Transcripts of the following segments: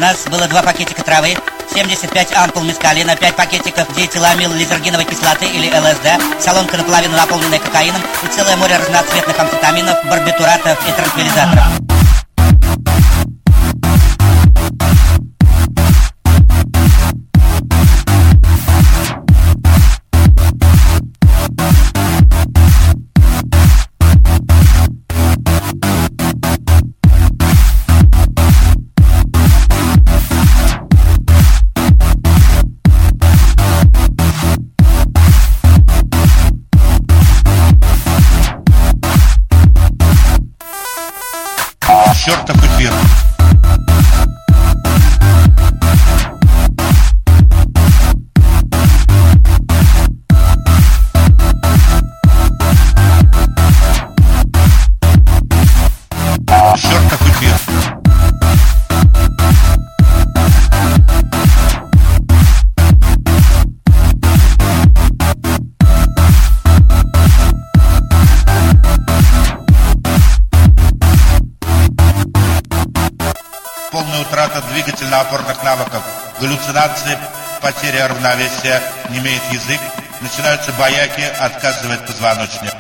нас было 2 пакетика травы, 75 ампул мескалина, 5 пакетиков диэтиламил лизергиновой кислоты или ЛСД, солонка наполовину наполненная кокаином и целое море разноцветных амфетаминов, барбитуратов и транквилизаторов. Чертов эфир. Чертов эфир. Полная утрата двигательно-опорных навыков, галлюцинации, потеря равновесия, немеет язык, начинаются бояки, отказывает позвоночник.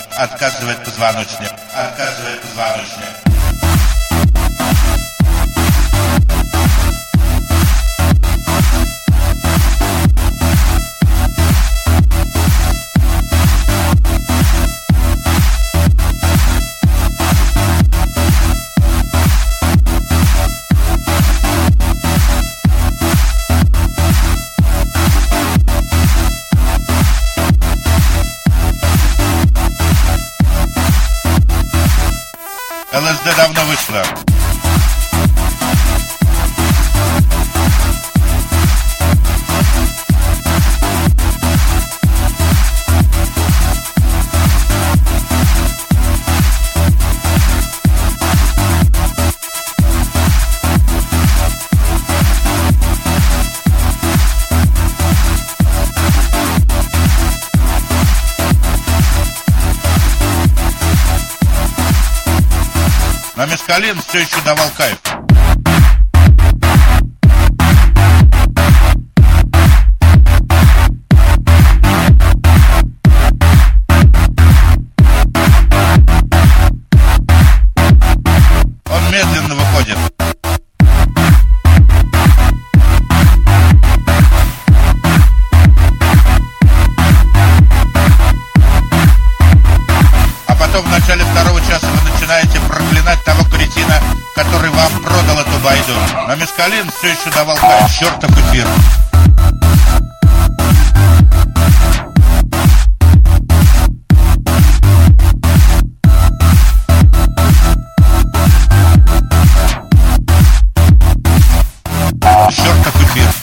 ЛСД давно вышла. А мескалин все еще давал кайф. Он медленно выходит. А потом в начале 2-го часа вы начинаете проклинать того кретина, который вам продал эту байду. А мескалин все еще давал кайф. Чертов эфир. Чертов эфир.